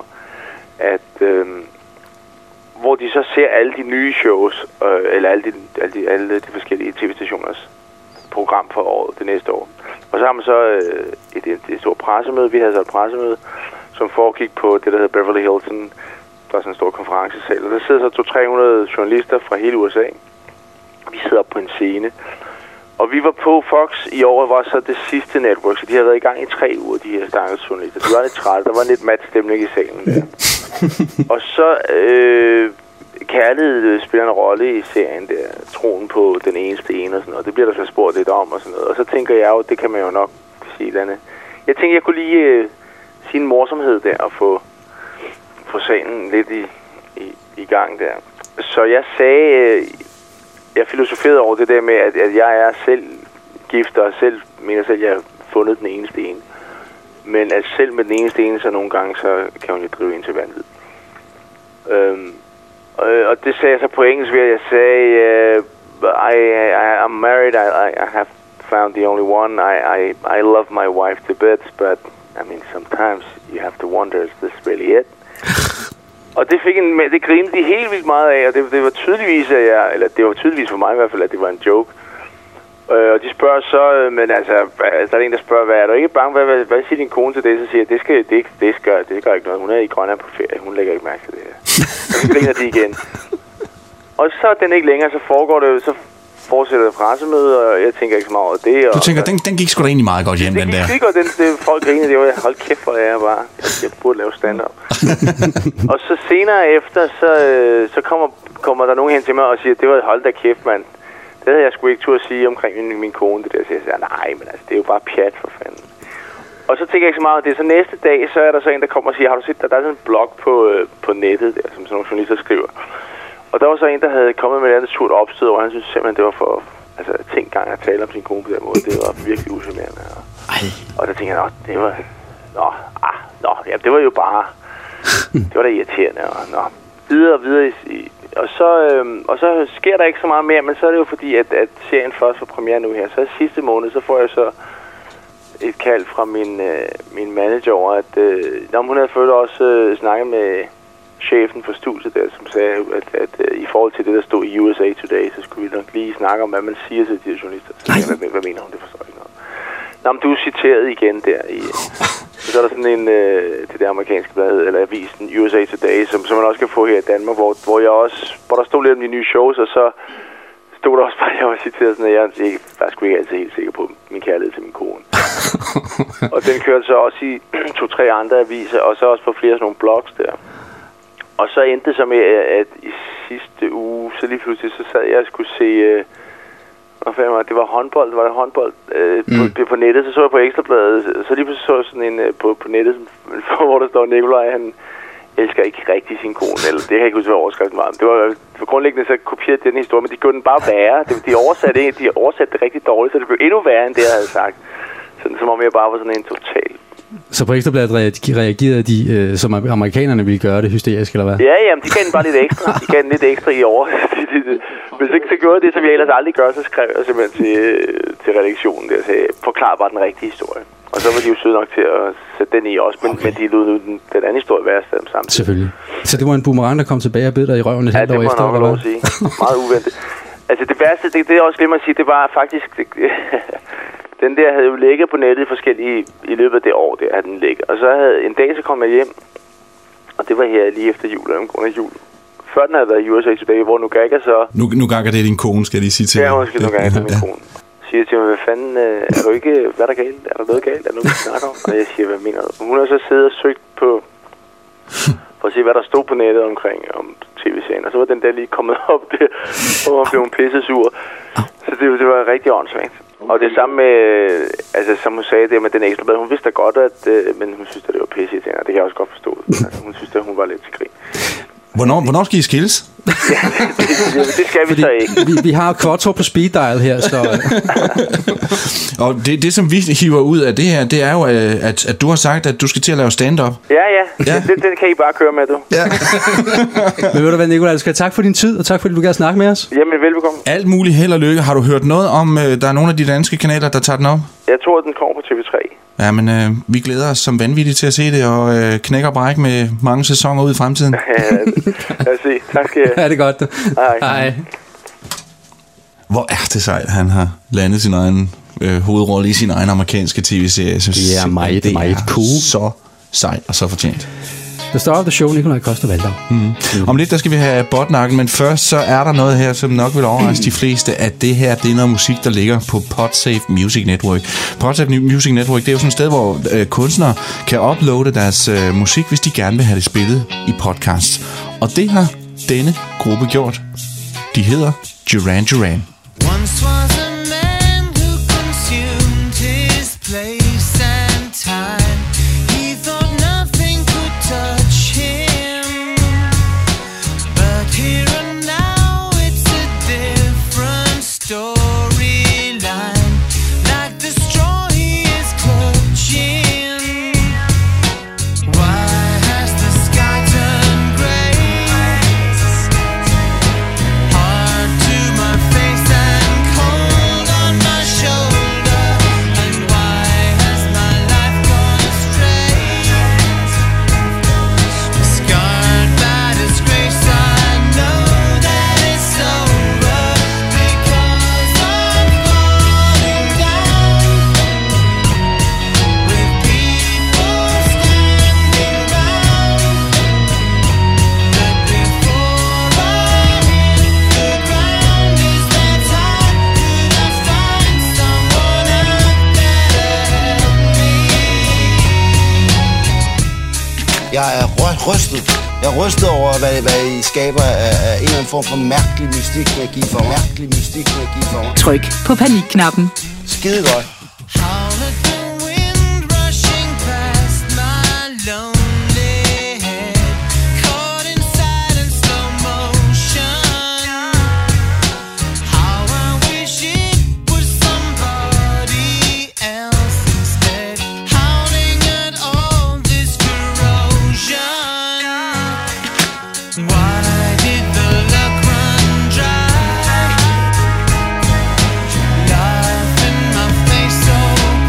Hvor de så ser alle de nye shows, eller alle de forskellige tv-stationers program for året, det næste år. Og så har man så et stort pressemøde. Vi havde så et pressemøde, som foregik på det, der hedder Beverly Hilton. Der er sådan en stor konferencesal. Og der sidder så 200-300 journalister fra hele USA. Vi sidder på en scene. Og vi var på Fox i år, var så det sidste network, så de har været i gang i 3 uger, de her stakkels journalister. De var lidt trætte, der var lidt mat stemning i salen der. Og så kærlighed spiller en rolle i serien der, troen på den eneste ene og sådan noget. Det bliver der så spurgt lidt om og sådan noget. Og så tænker jeg jo, det kan man jo nok sige, Danne. Jeg tænker, jeg kunne lige sige en morsomhed der og få sagen lidt i gang der. Så jeg sagde, jeg filosoferede over det der med, at jeg er selv gift og selv mener selv, at jeg har fundet den eneste ene. Men at selv med den eneste ene, så nogle gange, så kan hun jo drive ind til vanvid. Og det sagde jeg så på engelsk, ved at jeg sagde, I'm married, I have found the only one, I love my wife to bits, but I mean, sometimes you have to wonder, is this really it? Og det grinede de helt vildt meget af, og det var tydeligvis, det var tydeligvis for mig i hvert fald, at det var en joke. Og de spørger så, men altså, der er en, der spørger, hvad er du ikke bange? Hvad siger din kone til det? Så siger jeg, det gør ikke noget. Hun er i Grønland på ferie, hun lægger ikke mærke til det her. Og så griner de igen. Og så er den ikke længere, så foregår det, så fortsætter det pressemøde, og jeg tænker ikke så meget over det. Du tænker, den gik sgu da egentlig meget godt hjem, den der. Det gik godt, folk griner, det var, hold kæft, hvor er jeg bare. Jeg burde lave stand-up. Og så senere efter, så kommer der nogen hen til mig og siger, det var hold da kæft, mand. Det havde jeg sgu ikke tur at sige omkring min kone, det der. Så jeg siger, nej, men altså, det er jo bare pjat for fanden. Og så tænker jeg ikke så meget om det. Så næste dag, så er der så en, der kommer og siger, har du set, der er sådan en blog på nettet der, som sådan nogle journalister skriver. Og der var så en, der havde kommet med et andet surt opstød, og han synes simpelthen, det var for tænk gang at tale om sin kone på den måde. Det var virkelig usammerende. Og der tænkte jeg, det var jo bare, det var da irriterende. Og videre og så sker der ikke så meget mere, men så er det jo fordi, at serien først får premiere nu her. Så sidste måned, så får jeg så et kald fra min manager over, at hun havde følt også snakket med chefen for studiet der, som sagde, at i forhold til det, der stod i USA Today, så skulle vi nok lige snakke om, hvad man siger til de her journalister. Så hvad mener hun? Det forstår jeg ikke noget. Nå, men du er citeret igen der i... Så er der sådan en, det der amerikanske blad, eller avisen USA Today, som man også kan få her i Danmark, hvor der stod lidt om de nye shows, og så stod der også bare, at jeg var citeret sådan, at jeg var sgu ikke altid helt sikker på min kærlighed til min kone. Og den kørte så også i 2-3 andre aviser, og så også på flere sådan nogle blogs der. Og så endte det så med, at i sidste uge, så lige pludselig, så sad jeg og skulle se... det var håndbold, på nettet, så så jeg på Ekstrabladet, så lige pludselig så sådan en på nettet, hvor der står Nikolaj, han elsker ikke rigtig sin kone, eller det kan jeg ikke huske, hvad overskriften var. Det var for grundlæggende, så kopierede den historie, men de gjorde den bare værre. De oversatte det rigtig dårligt, så det blev endnu værre, end det, jeg havde sagt. Sådan, som om jeg bare var sådan en total... Så på Ekstrabladet reagerede de, som amerikanerne ville gøre det, hysterisk, eller hvad? Ja, jamen, de gav den bare lidt ekstra. De gav den lidt ekstra i år. Hvis ikke så gjorde det, som jeg ellers aldrig gør, så skrev jeg simpelthen til redaktionen der, så jeg forklarede bare den rigtige historie. Og så var de jo søde nok til at sætte den i også, men de lod den anden historie være af dem sammen. Selvfølgelig. Så det var en boomerang, der kom tilbage og bed dig i røven et halvt år efter, eller hvad? Ja, det må man nok lov at sige. Meget uventet. Altså det værste, det er også glemt at sige, det var faktisk... den der havde jo ligget på nettet forskellige i løbet af det år, der havde den ligget. Og så havde en dag, så kom jeg hjem, og det var her lige efter jul, eller under jul. Før den havde været i USA tilbage, hvor Nugaga så... Nugaga, det er din kone, skal jeg lige sige til. Ja, måske Nugaga, det er min kone. Siger til mig, hvad fanden, er du ikke... Hvad er der galt? Er der noget galt? Er der noget, vi snakker om? Og jeg siger, hvad mener du? Hun har så siddet og søgt på... For at se, hvad der stod på nettet omkring om tv-serien. Og så var den der lige kommet op der, hvor man blev en pissesur. Så det var rigtig åndssvagt. Og det samme med, altså som hun sagde det med den ekstra blad, hun vidste da godt, at, men hun synes, at det var pisse, og det kan jeg også godt forstå. Altså, hun synes, at hun var lidt til grin. Hvornår skal I skilles? Ja, det skal vi så ikke. Vi har Quattro på speed dial her, så... Og det, som vi hiver ud af det her, det er jo, at du har sagt, at du skal til at lave stand-up. Ja. Det kan I bare køre med, du. Ja. Men ved du hvad, Nikolaj, skal tak for din tid, og tak fordi du gerne snakke med os. Jamen, velbekomme. Alt muligt held og lykke. Har du hørt noget om, der er nogle af de danske kanaler, der tager den op? Jeg tror, at den kommer på TV3. Ja, men vi glæder os som vanvittigt til at se det, og knækker bræk med mange sæsoner ud i fremtiden. Lad os se. Tak skal jeg. Ja, det er godt. Hej. Hvor er det sejt, han har landet sin egen hovedrolle i sin egen amerikanske tv-serie. Det er meget cool. Så sejt og så fortjent. The star of the show, Nikolaj Coster-Waldau. Om lidt, der skal vi have botnakken, men først så er der noget her, som nok vil overraske de fleste, at det her, det er noget musik, der ligger på Podsafe Music Network. Podsafe Music Network, det er jo sådan et sted, hvor kunstnere kan uploade deres musik, hvis de gerne vil have det spillet i podcasts. Og det har denne gruppe gjort. De hedder Duran Duran. Once was a man who consumed his place and time. He thought nothing could touch him, but here and now it's a different storyline. Like the straw he is clutching. Why has the sky turned grey? Hard to my face and cold on my shoulder. And why has my life gone astray? Scarred by disgrace, I know that it's over, because I'm falling down with people standing round. But before I hit the ground, is there time? Could I find someone out there to help me? Jeg er rystet. Jeg er rystet over, hvad I skaber af en eller anden form for mærkelig mystik magi for mig. Tryk på panikknappen. Skide godt. Howl at the wind rushing past my lonely head, caught inside in slow motion. How I wish it was somebody else instead, howling at all this corrosion. Why did the luck run dry? Life in my face so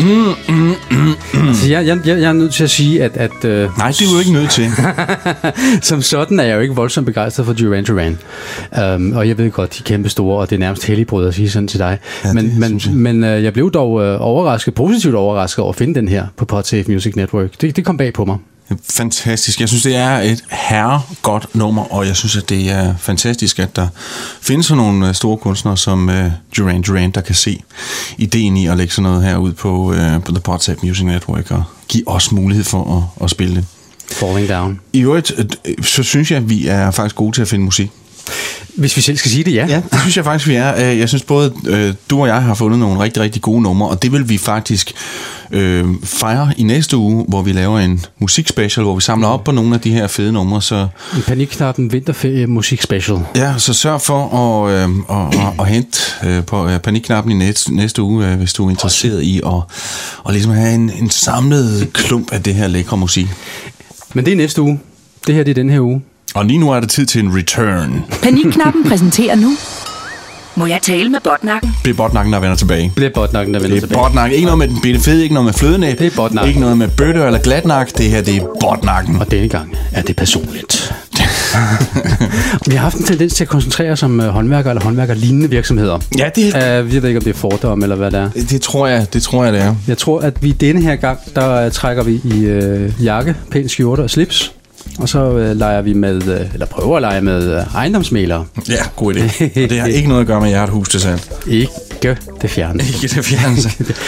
Altså, jeg er nødt til at sige, at Nej, det er du ikke nødt til. som sådan er jeg jo ikke voldsomt begejstret for Duran Duran. Og jeg ved godt, de er kæmpe store, og det er nærmest helligbrød at sige sådan til dig. Ja, men jeg blev dog positivt overrasket over at finde den her på Podsafe Music Network. Det kom bag på mig. Fantastisk. Jeg synes, det er et herregodt nummer, og jeg synes, at det er fantastisk, at der findes sådan nogle store kunstnere som Duran Duran, der kan se ideen i at lægge sådan noget her ud på The Podsafe Music Network og give os mulighed for at spille det. Falling Down. I øvrigt, så synes jeg, at vi er faktisk gode til at finde musik. Hvis vi selv skal sige det, ja. Ja, det synes jeg faktisk, vi er. Jeg synes både du og jeg har fundet nogle rigtig, rigtig gode numre, og det vil vi faktisk fejre i næste uge, hvor vi laver en musikspecial, hvor vi samler op på nogle af de her fede numre. Så en Panikknappen vinterferie musikspecial. Ja, så sørg for at hente på Panikknappen i næste uge, hvis du er interesseret i at ligesom have en samlet klump af det her lækre musik. Men det er næste uge. Det her det er den her uge. Og lige nu er det tid til en return. Panikknappen præsenterer nu. Må jeg tale med botnakken? Det er botnakken, der vender tilbage. Det er botnakken, der vender tilbage. Det er botnakken. Ikke noget med den bitte fede, ikke noget med flødenæb. Det er botnakken. Ikke noget med bøtte eller glatnak. Det her, det er botnakken. Og denne gang er det personligt. Vi har haft en tendens til at koncentrere os om håndværker eller håndværkerlignende virksomheder. Ja, det er... Jeg ved ikke, om det er fordom eller hvad det er. Det tror jeg, det er. Jeg tror, at vi denne her gang, der trækker vi i jakke, pæn skjorte og slips. Og så leger vi med, eller prøver at lege med ejendomsmælere. Ja, god idé. Og det har ikke noget at gøre med, at jeg har et hus til salg. Ikke det fjerne. Ikke det fjerne.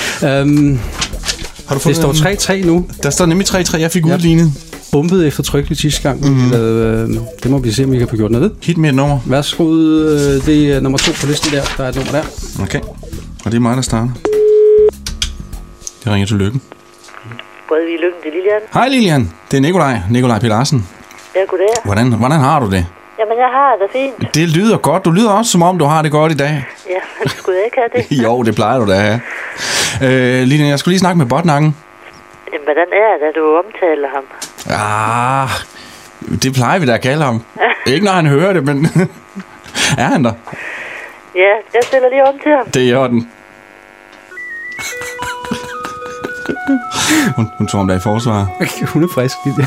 Har du det står 3-3 nu. Der står nemlig 3-3. Jeg fik udlignet. Bumpet eftertrykkeligt sidste gang. Det må vi se, om vi kan få gjort noget ved. Hit med et nummer. Værsgo, det er nummer 2 på listen der. Der er et nummer der. Okay. Og det er mig, der starter. Det ringer til Lykken. Bredvig Lykken, det er Lilian. Hej Lilian, det er Nikolaj P. Larsen. Ja, goddag. Hvordan har du det? Jamen, jeg har det fint. Det lyder godt. Du lyder også, som om du har det godt i dag. Ja, men skulle jeg ikke have det? Jo, det plejer du da at have. Lilian, jeg skulle lige snakke med botnakken. Jamen, hvordan er det, at du omtaler ham? Det plejer vi da at kalde ham. Ikke når han hører det, men er han der? Ja, jeg stiller lige om til ham. Det er i orden. Hun tror om der i forsvaret. Hun er frisk, Lilian.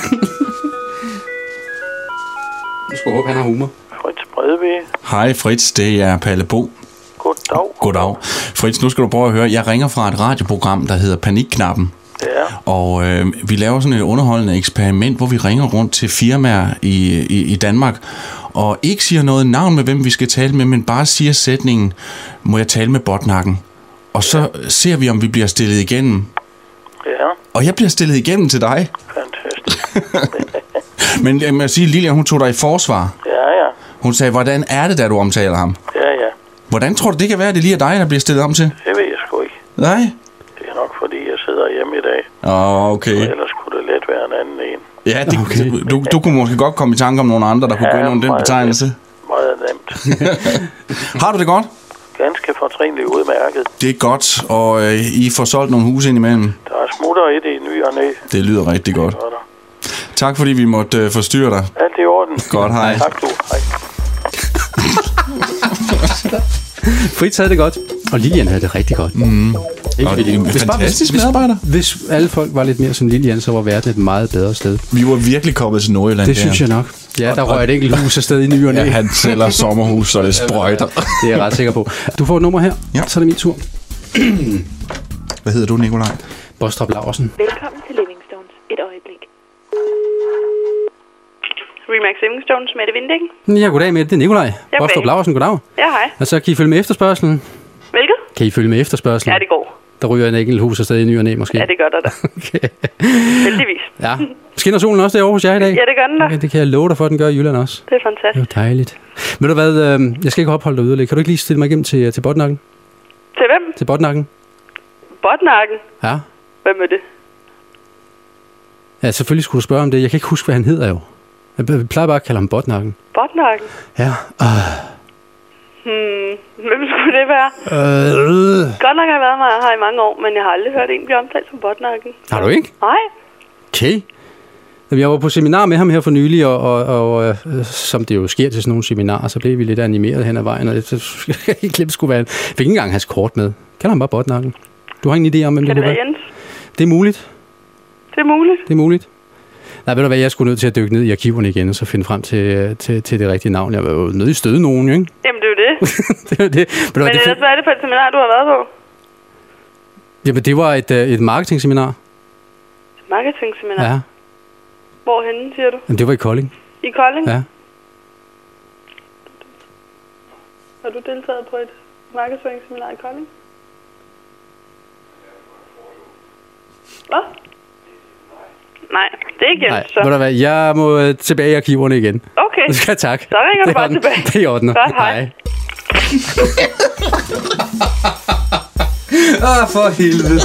Jeg skal håbe, han har humor. Fritz Bredvig. Hej Fritz, det er Palle Bo. Goddag. Fritz, nu skal du prøve at høre. Jeg ringer fra et radioprogram, der hedder Panikknappen. Ja. Og vi laver sådan et underholdende eksperiment, hvor vi ringer rundt til firmaer i Danmark, og ikke siger noget navn med, hvem vi skal tale med, men bare siger sætningen, må jeg tale med botnakken? Og så ser vi, om vi bliver stillet igennem. Ja. Og jeg bliver stillet igennem til dig. Fantastisk. Men jeg må sige, Lilian, hun tog dig i forsvar. Ja. Hun sagde, hvordan er det, da du omtaler ham? Ja. Hvordan tror du, det kan være, at det lige er dig, der bliver stillet om til? Det ved jeg sgu ikke. Nej? Det er nok, fordi jeg sidder hjemme i dag. Okay. Og ellers kunne det let være en anden en. Ja, okay. Du kunne måske godt komme i tanke om nogle andre, der kunne gå ind under den betegnelse. Meget nemt. Har du det godt? Ganske fortrinligt udmærket. Det er godt, og I får solgt nogle huse indimellem. Der er smutter i det i ny og næ. Det lyder rigtig godt. Tak fordi vi måtte forstyrre dig. Alt i orden. Godt, hej. Tak du. Hej. Fritz havde det godt, og Lilian havde det rigtig godt. Og det er en fantastisk medarbejder. Hvis alle folk var lidt mere som Lilian, så var verden et meget bedre sted. Vi var virkelig kommet til Nordjylland. Det synes jeg nok. Ja, der røg et enkelt hus afsted i ny og næ. Ja, han sælger sommerhus, så det sprøjter. Det er jeg ret sikker på. Du får et nummer her, så er det min tur. Hvad hedder du, Nikolaj? Bostrup Laursen. Velkommen til Livingstones. Et øjeblik. Remax Livingstones med det Vinding. Ja, goddag med det er Nikolaj. Bostrup Laursen, goddag. Ja, hej. Og så kan I følge med efterspørgselen. Hvilket? Kan I følge med efterspørgselen? Ja, det går. Der ryger en enkelt hus afsted i ny og næ, måske. Ja, det gør der da. Okay. Heldigvis. Ja. Skinner solen også derovre hos jer i dag? Ja, det gør den da. Okay, det kan jeg love dig for, at den gør i Jylland også. Det er fantastisk. Det er jo dejligt. Ved du hvad, jeg skal ikke opholde dig yderligere. Kan du ikke lige stille mig igennem til botnakken? Til hvem? Til botnakken. Botnakken? Ja. Hvem er det? Ja, selvfølgelig skulle du spørge om det. Jeg kan ikke huske, hvad han hedder jo. Jeg plejer bare at kalde ham botnakken. Botnakken? Ja. Hvem skulle det være? Godt nok har jeg været med her i mange år, men jeg har aldrig hørt en blive omtalt som botnakken. Har du ikke? Nej. Okay. Jeg var på seminar med ham her for nylig, og som det jo sker til sådan nogle seminarer, så blev vi lidt animeret hen ad vejen, og jeg helt glemt skulle være. Jeg fik ikke engang hans kort med. Kalder han bare botnakken? Du har ingen idé om, hvem Kan det det kunne være være? Jens? Det er muligt. Det er muligt. Det er muligt. Nej, ved du hvad, jeg skulle nødt til at dykke ned i arkiverne igen, og så finde frem til det rigtige navn. Jeg var jo nødt i støde nogen, ikke? Jamen, det er jo det. Det er det. Men ellers, hvad er det for et seminar, du har været på? Jamen, det var et marketingseminar. Marketing-seminar? Ja. Hvorhenne, siger du? Jamen, det var i Kolding. I Kolding? Ja. Har du deltaget på et markedsføringsseminar i Kolding? Hvad? Nej, det er ikke Jens, Nej, så. ved du hvad, jeg må tilbage i arkiverne igen. Okay. Ja, tak. Så ringer du bare tilbage. Det er i orden. Godt, hej. For helvede.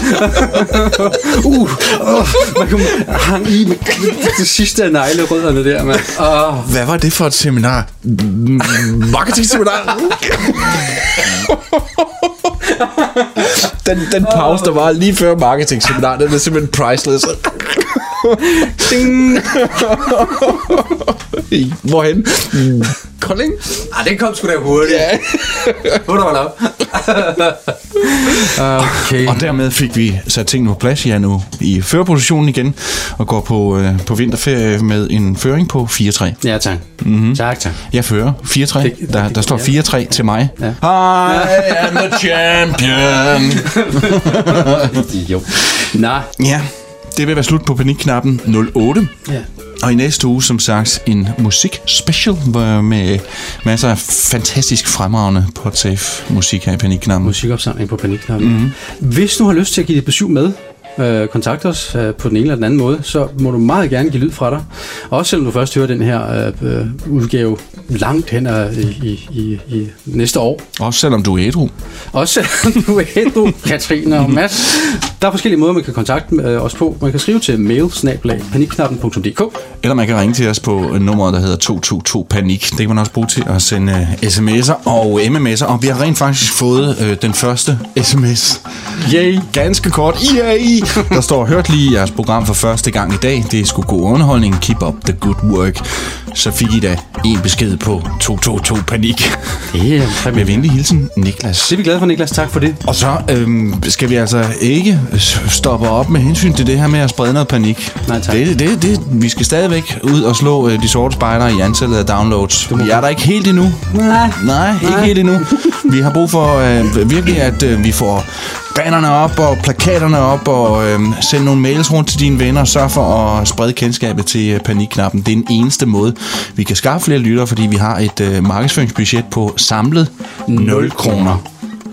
Man kunne hang i med det sidste af neglerødderne der, mand. Hvad var det for et seminar? Marketing-seminar? den pause, der var lige før marketing-seminar, den er simpelthen priceless. Ding. Hvorhen? Kolding? Den kom sgu da hurtigt. Ja. Okay. Og dermed fik vi sat tingene på plads. Jeg er nu i førerpositionen igen og går på vinterferie med en føring på 4-3. Ja, tak. Mm-hmm. Tak. Jeg fører 4-3. Der står 4-3 til mig. Ja. I am the champion. Jo. Nej. Ja, det vil være slut på panikknappen 08. Ja. Og i næste uge, som sagt, en musikspecial med masser af fantastisk fremragende podsafe musik her i panikknappen. Musikopsamling på panikknappen. Hvis du har lyst til at give dit besøg med, kontakt os på den ene eller den anden måde, så må du meget gerne give lyd fra dig. Også selvom du først hører den her udgave langt hen i næste år. Også selvom du er ædru. Også selvom du er ædru, Katrine og Mads. Der er forskellige måder, man kan kontakte os på. Man kan skrive til mail@panikknappen.dk. Eller man kan ringe til os på nummeret, der hedder 222-PANIK. Det kan man også bruge til at sende sms'er og mms'er. Og vi har rent faktisk fået den første sms. Yay! Ganske kort. Yay! Der står, hørt lige jeres program for første gang i dag. Det er sgu god underholdning. Keep up the good work. Så fik I da en besked på 222-PANIK. Med venlig hilsen, Niklas. Det er vi glade for, Niklas. Tak for det. Og så skal vi altså ikke stoppe op med hensyn til det her med at sprede noget panik. Nej, tak. Vi skal stadigvæk ud og slå de sorte spejdere i antallet af downloads. Vi er der ikke helt endnu. Nej, ikke helt endnu. Vi har brug for virkelig, at vi får bannerne op og plakaterne op og sende nogle mails rundt til dine venner. Sørg for at sprede kendskabet til panikknappen. Det er den eneste måde, vi kan skaffe flere lyttere, fordi vi har et markedsføringsbudget på samlet 0 kroner.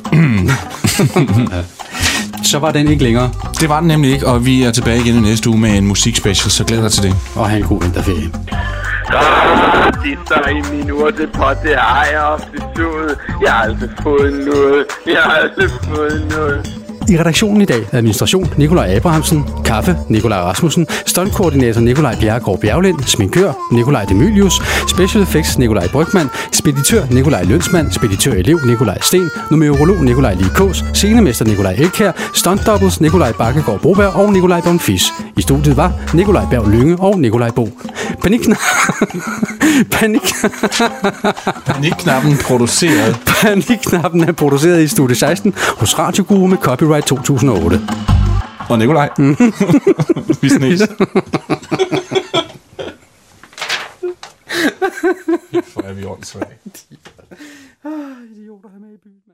Så var den ikke længere. Det var den nemlig ikke, og vi er tilbage igen i næste uge med en musikspecial, så glæder dig til det. Og have en god vinterferie. Sidster i min urtepot, det har jeg ofte sået. Jeg har aldrig fået noget. I redaktionen i dag, administration Nikolaj Abrahamsen, kaffe Nikolaj Rasmussen, stuntkoordinator Nikolaj Bjerregaard Bjerglind, sminkør Nikolaj Demilius, special effects Nikolaj Brygman, speditør Nikolaj Lønsmand, speditør-elev Nikolaj Sten, numerolog Nikolaj Likås, scenemester Nikolaj Elkær, stuntdoubles Nikolaj Bakkegaard Broberg og Nikolaj Bonfis. I studiet var Nikolaj Berg Lynge og Nikolaj Bo. Panikknappen produceret. Panikknappen er produceret i Studie 16 hos Radio Guru med copyright 2008. Og Nikolaj. Vi ses. Hvor er vi åndssvage. Idioter her med i byen.